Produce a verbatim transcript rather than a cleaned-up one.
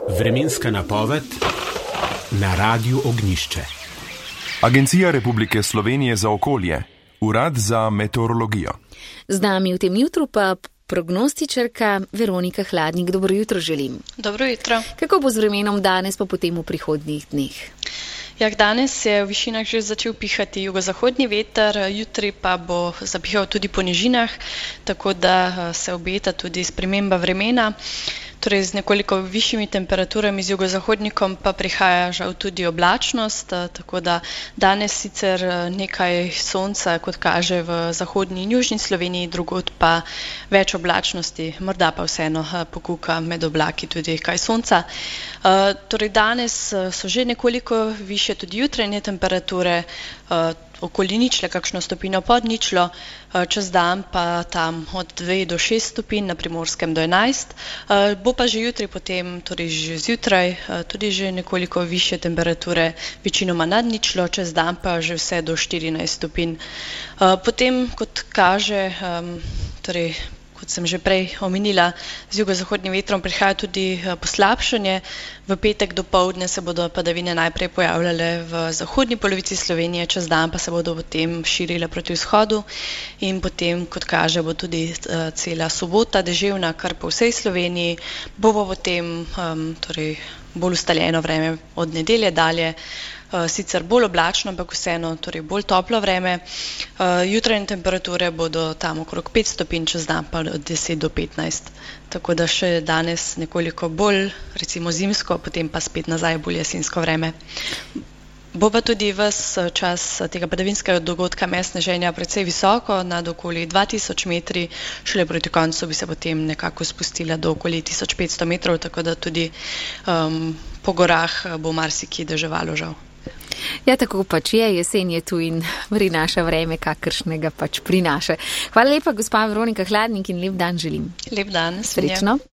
Vremenska napoved na Radiu Ognjišče. Agencija Republike Slovenije za okolje, Urad za meteorologijo. Z nami v tem jutru pa prognostičarka Veronika Hladnik. Dobro jutro želim. Dobro jutro. Kako bo z vremenom danes pa potem v prihodnjih dneh? Jak danes je v višinah že začel pihati jugozahodni veter, jutri pa bo zapihal tudi po nižinah, tako da se obeta tudi sprememba vremena. Torej z nekoliko višjimi temperaturami z jugozahodnikom pa prihaja žal tudi oblačnost, tako da danes sicer nekaj sonca, kot kaže v zahodni in južni Sloveniji, drugod pa več oblačnosti, morda pa vseeno pokuka med oblaki tudi kaj sonca. Torej danes so že nekoliko višje tudi jutranje temperature, okoli ničle, kakšno stopinjo pod ničlo, čez dan pa tam od dve do šest stopinj, na Primorskem do enajst. Bo pa že jutri potem, torej že zjutraj, tudi že nekoliko višje temperature, večinoma nad ničlo, čez dan pa že vse do štirinajst stopinj. Potem, kot kaže, torej kot sem že prej omenila, z jugozahodnim vetrom prihaja tudi poslabšanje. V petek dopoldne se bodo padavine najprej pojavljale v zahodni polovici Slovenije, čez dan pa se bodo potem širile proti vzhodu in potem, kot kaže, bo tudi cela sobota deževna, kar po vsej Sloveniji. Bo pa potem um, torej bolj ustaljeno vreme od nedelje dalje. Uh, sicer bolj oblačno, ampak vseeno torej bolj toplo vreme. Uh, jutranje temperature bodo tam okrog pet stopinj, čez dan pa od deset do petnajst. Tako da še danes nekoliko bolj, recimo zimsko, potem pa spet nazaj bolj jesensko vreme. Bo pa tudi ves čas tega padavinskega dogodka sneženja precej visoko, nad okoli dva tisoč metri, šele proti koncu bi se potem nekako spustila do okoli tisoč petsto metrov, tako da tudi um, po gorah bo marsikje deževalo žal. Ja, tako pač je, jesen je tu in prinaša vreme, kakršnega pač prinaša. Hvala lepa, gospa Veronika Hladnik, in lep dan želim. Lep dan, srečno.